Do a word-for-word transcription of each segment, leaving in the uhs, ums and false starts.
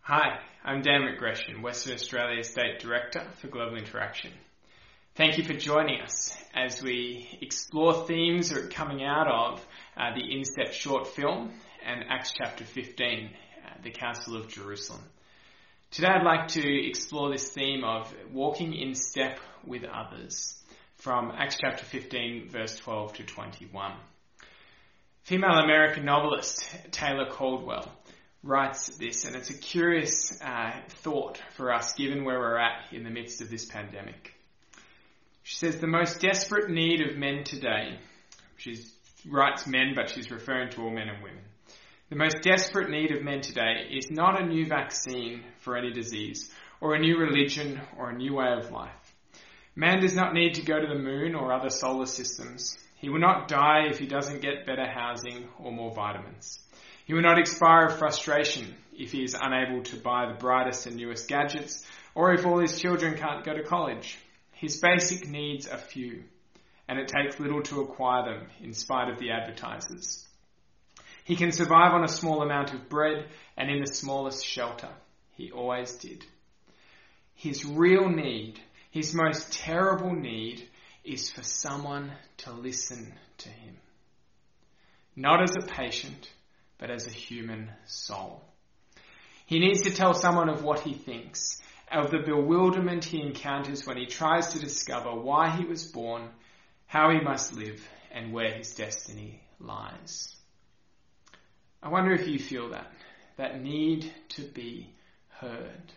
Hi, I'm Dan McGression, Western Australia State Director for Global Interaction. Thank you for joining us as we explore themes that are coming out of uh, the In Step short film and Acts chapter fifteen, uh, the Council of Jerusalem. Today I'd like to explore this theme of walking in step with others from Acts chapter fifteen, verse twelve to twenty-one. Female American novelist Taylor Caldwell writes this, and it's a curious uh, thought for us given where we're at in the midst of this pandemic. She says, the most desperate need of men today, she writes men, but she's referring to all men and women. The most desperate need of men today is not a new vaccine for any disease, or a new religion, or a new way of life. Man does not need to go to the moon or other solar systems. He will not die if he doesn't get better housing or more vitamins. He will not expire of frustration if he is unable to buy the brightest and newest gadgets, or if all his children can't go to college. His basic needs are few, and it takes little to acquire them in spite of the advertisers. He can survive on a small amount of bread and in the smallest shelter. He always did. His real need, his most terrible need, is for someone to listen to him. Not as a patient, but as a human soul. He needs to tell someone of what he thinks, of the bewilderment he encounters when he tries to discover why he was born, how he must live, and where his destiny lies. I wonder if you feel that, that need to be heard.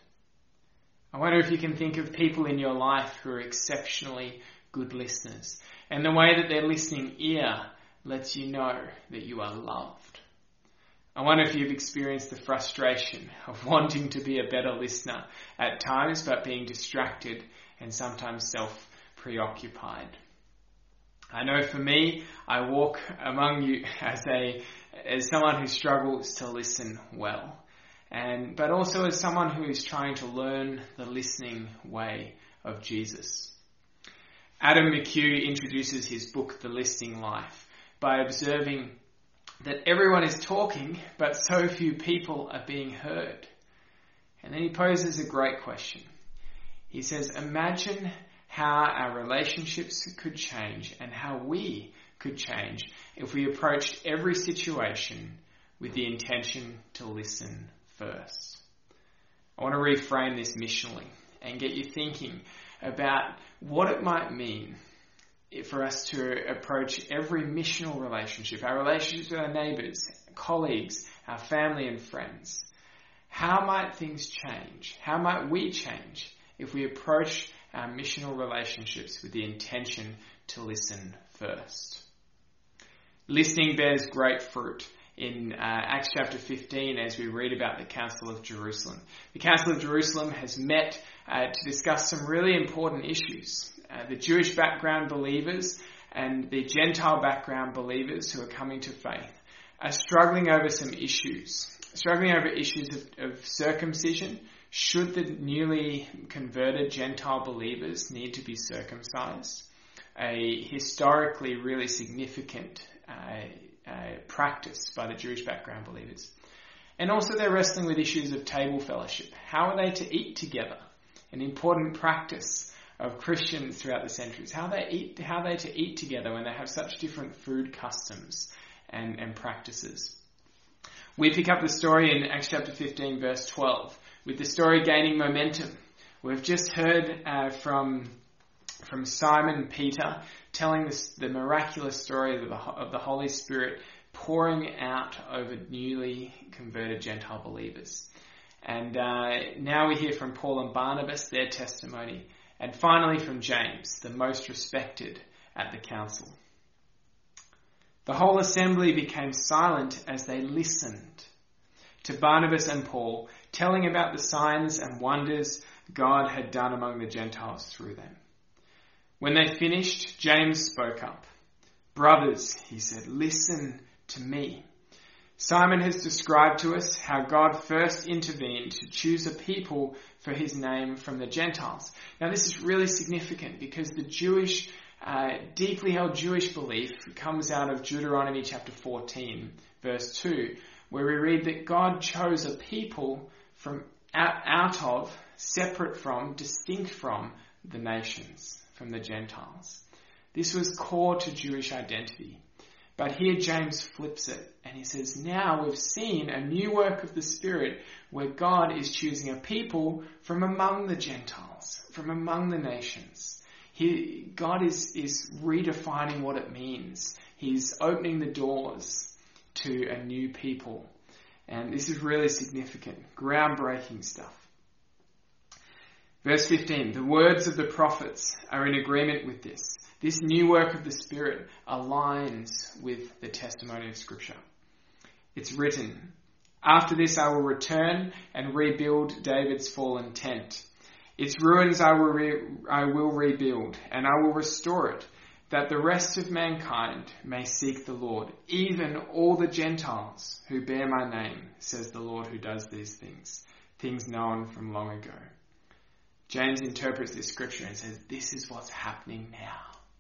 I wonder if you can think of people in your life who are exceptionally good listeners, and the way that their listening ear lets you know that you are loved. I wonder if you've experienced the frustration of wanting to be a better listener at times, but being distracted and sometimes self-preoccupied. I know for me, I walk among you as a as someone who struggles to listen well, and but also as someone who is trying to learn the listening way of Jesus. Adam McHugh introduces his book, The Listening Life, by observing that everyone is talking, but so few people are being heard. And then he poses a great question. He says, imagine how our relationships could change and how we could change if we approached every situation with the intention to listen first. I want to reframe this missionally and get you thinking about what it might mean for us to approach every missional relationship, our relationships with our neighbours, colleagues, our family and friends. How might things change? How might we change if we approach our missional relationships with the intention to listen first? Listening bears great fruit in uh, Acts chapter fifteen as we read about the Council of Jerusalem. The Council of Jerusalem has met uh, to discuss some really important issues. Uh, the Jewish background believers and the Gentile background believers who are coming to faith are struggling over some issues. Struggling over issues of, of circumcision. Should the newly converted Gentile believers need to be circumcised? A historically really significant uh, uh, practice by the Jewish background believers. And also they're wrestling with issues of table fellowship. How are they to eat together? An important practice of Christians throughout the centuries. How they eat, how they to eat together when they have such different food customs and, and practices. We pick up the story in Acts chapter fifteen, verse twelve, with the story gaining momentum. We've just heard uh, from from Simon Peter telling this, the miraculous story of the, of the Holy Spirit pouring out over newly converted Gentile believers. And uh, now we hear from Paul and Barnabas, their testimony. And finally from James, the most respected at the council. The whole assembly became silent as they listened to Barnabas and Paul, telling about the signs and wonders God had done among the Gentiles through them. When they finished, James spoke up. Brothers, he said, listen to me. Simon has described to us how God first intervened to choose a people for his name from the Gentiles. Now this is really significant because the Jewish, uh, deeply held Jewish belief comes out of Deuteronomy chapter fourteen, verse two, where we read that God chose a people from out, out of, separate from, distinct from the nations, from the Gentiles. This was core to Jewish identity. But here James flips it and he says, now we've seen a new work of the Spirit where God is choosing a people from among the Gentiles, from among the nations. He, God is, is redefining what it means. He's opening the doors to a new people. And this is really significant, groundbreaking stuff. Verse fifteen, the words of the prophets are in agreement with this. This new work of the Spirit aligns with the testimony of Scripture. It's written, after this I will return and rebuild David's fallen tent. Its ruins I will, re- I will rebuild, and I will restore it, that the rest of mankind may seek the Lord, even all the Gentiles who bear my name, says the Lord who does these things, things known from long ago. James interprets this scripture and says, this is what's happening now.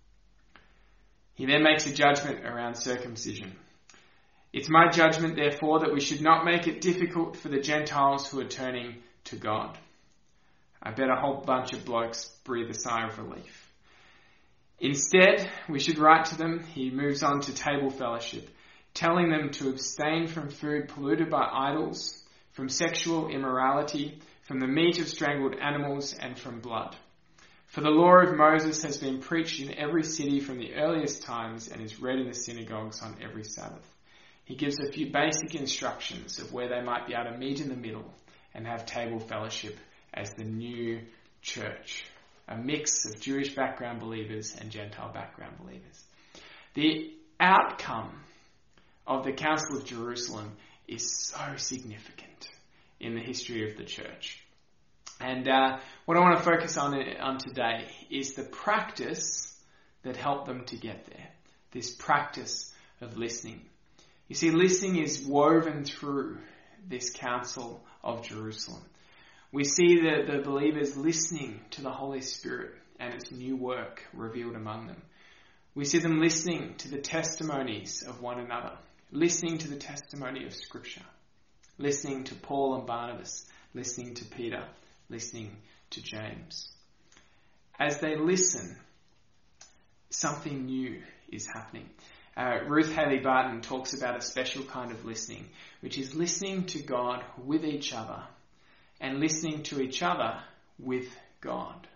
He then makes a judgment around circumcision. It's my judgment, therefore, that we should not make it difficult for the Gentiles who are turning to God. I bet a whole bunch of blokes breathe a sigh of relief. Instead, we should write to them, he moves on to table fellowship, telling them to abstain from food polluted by idols, from sexual immorality, from the meat of strangled animals, and from blood. For the law of Moses has been preached in every city from the earliest times and is read in the synagogues on every Sabbath. He gives a few basic instructions of where they might be able to meet in the middle and have table fellowship as the new church, a mix of Jewish background believers and Gentile background believers. The outcome of the Council of Jerusalem is so significant in the history of the church. And uh, what I want to focus on, on today is the practice that helped them to get there. This practice of listening. You see, listening is woven through this Council of Jerusalem. We see the, the believers listening to the Holy Spirit and its new work revealed among them. We see them listening to the testimonies of one another, listening to the testimony of Scripture, listening to Paul and Barnabas, listening to Peter, listening to James. As they listen, something new is happening. Uh, Ruth Haley Barton talks about a special kind of listening, which is listening to God with each other and listening to each other with God.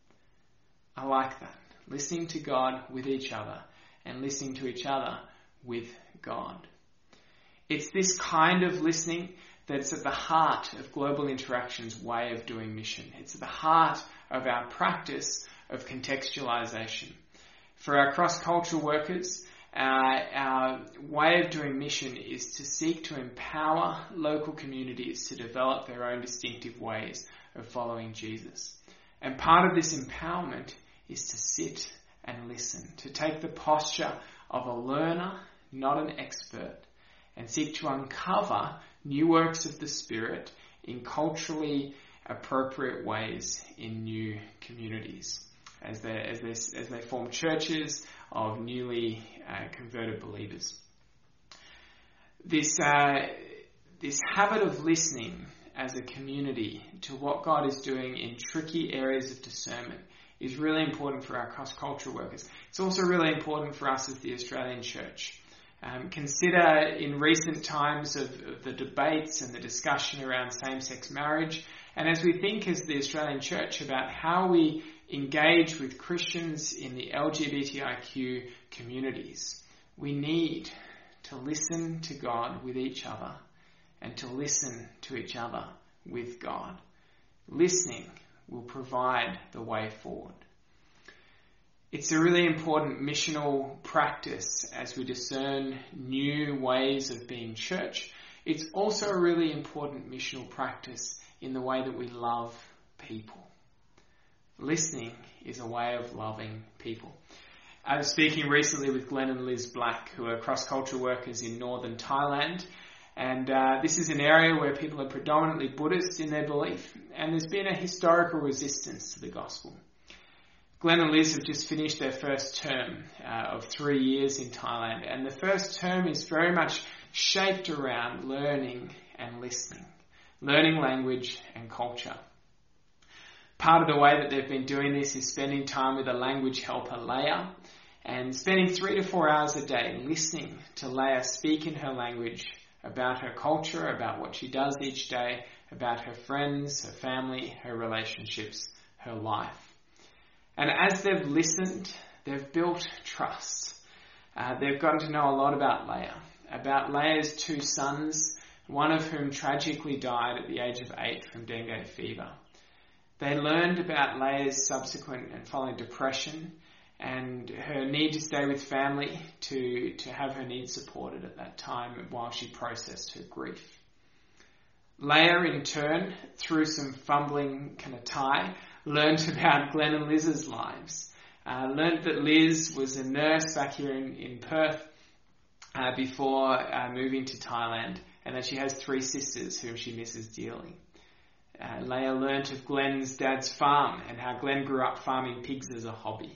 I like that. Listening to God with each other and listening to each other with God. It's this kind of listening that's at the heart of Global Interaction's way of doing mission. It's at the heart of our practice of contextualization. For our cross-cultural workers, uh, our way of doing mission is to seek to empower local communities to develop their own distinctive ways of following Jesus. And part of this empowerment is to sit and listen, to take the posture of a learner, not an expert, and seek to uncover new works of the Spirit in culturally appropriate ways in new communities as they as they as they form churches of newly uh, converted believers. This uh, this habit of listening as a community to what God is doing in tricky areas of discernment is really important for our cross-cultural workers. It's also really important for us as the Australian Church. Um, consider in recent times of, of the debates and the discussion around same-sex marriage, and as we think as the Australian Church about how we engage with Christians in the L G B T I Q communities, we need to listen to God with each other and to listen to each other with God. Listening will provide the way forward. It's a really important missional practice as we discern new ways of being church. It's also a really important missional practice in the way that we love people. Listening is a way of loving people. I was speaking recently with Glenn and Liz Black, who are cross-cultural workers in northern Thailand. And uh, this is an area where people are predominantly Buddhist in their belief, and there's been a historical resistance to the gospel. Glenn and Liz have just finished their first term uh, of three years in Thailand, and the first term is very much shaped around learning and listening. learning language and culture. Part of the way that they've been doing this is spending time with a language helper, Leah, and spending three to four hours a day listening to Leah speak in her language about her culture, about what she does each day, about her friends, her family, her relationships, her life. And as they've listened, they've built trust. Uh, they've gotten to know a lot about Leah, about Leah's two sons, one of whom tragically died at the age of eight from dengue fever. They learned about Leah's subsequent and following depression and her need to stay with family to, to have her needs supported at that time while she processed her grief. Leah, in turn, through some fumbling kind of tie, learned about Glenn and Liz's lives. Uh, learned that Liz was a nurse back here in, in Perth uh, before uh, moving to Thailand, and that she has three sisters whom she misses dearly. Uh, Leah learnt of Glenn's dad's farm and how Glenn grew up farming pigs as a hobby.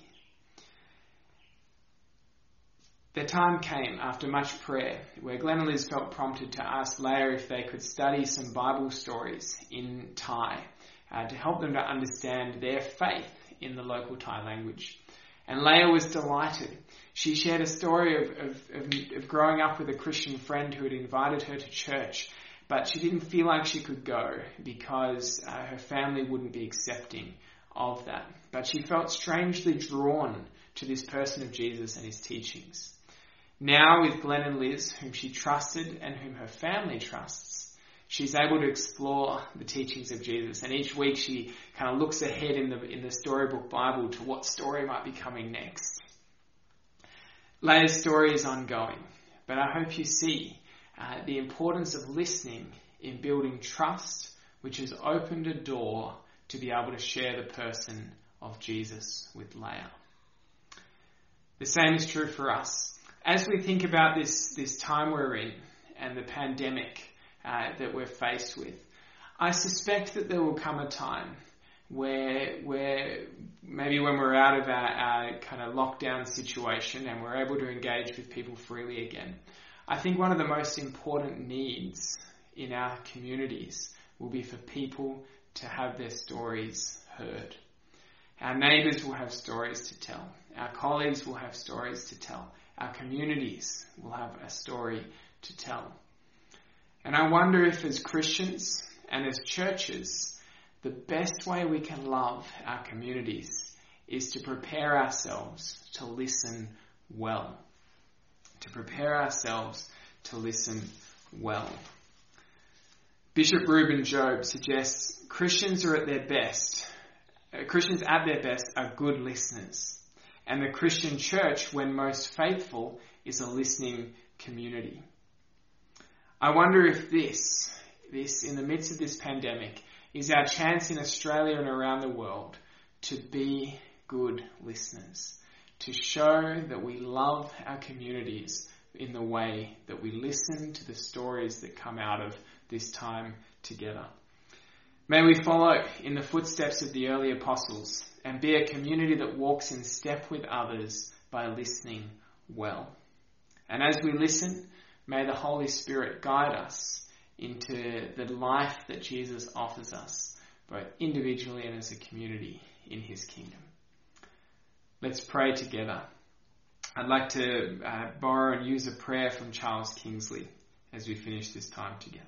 The time came after much prayer where Glenn and Liz felt prompted to ask Leah if they could study some Bible stories in Thai uh, to help them to understand their faith in the local Thai language. And Leah was delighted. She shared a story of, of, of, of growing up with a Christian friend who had invited her to church, but she didn't feel like she could go because uh, her family wouldn't be accepting of that. But she felt strangely drawn to this person of Jesus and his teachings. Now, with Glenn and Liz, whom she trusted and whom her family trusts, she's able to explore the teachings of Jesus. And each week she kind of looks ahead in the in the Storybook Bible to what story might be coming next. Leah's story is ongoing, but I hope you see uh, the importance of listening in building trust, which has opened a door to be able to share the person of Jesus with Leah. The same is true for us. As we think about this, this time we're in and the pandemic uh, that we're faced with, I suspect that there will come a time where, where maybe when we're out of our, our kind of lockdown situation and we're able to engage with people freely again, I think one of the most important needs in our communities will be for people to have their stories heard. Our neighbours will have stories to tell. Our colleagues will have stories to tell. Our communities will have a story to tell. And I wonder if as Christians and as churches, the best way we can love our communities is to prepare ourselves to listen well. To prepare ourselves to listen well. Bishop Reuben Job suggests Christians are at their best. Uh, Christians at their best are good listeners. And the Christian church, when most faithful, is a listening community. I wonder if this, this in the midst of this pandemic, is our chance in Australia and around the world to be good listeners, to show that we love our communities in the way that we listen to the stories that come out of this time together. May we follow in the footsteps of the early apostles and be a community that walks in step with others by listening well. And as we listen, may the Holy Spirit guide us into the life that Jesus offers us, both individually and as a community in his kingdom. Let's pray together. I'd like to uh, borrow and use a prayer from Charles Kingsley as we finish this time together.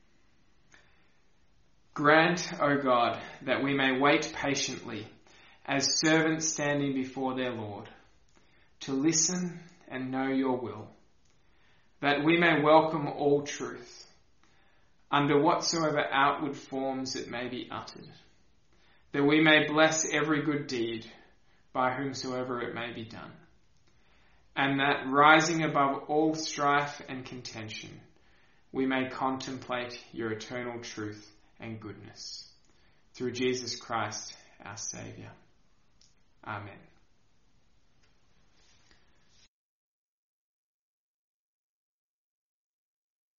Grant, O God, that we may wait patiently as servants standing before their Lord, to listen and know your will, that we may welcome all truth, under whatsoever outward forms it may be uttered, that we may bless every good deed by whomsoever it may be done, and that rising above all strife and contention, we may contemplate your eternal truth and goodness. Through Jesus Christ, our Saviour. Amen.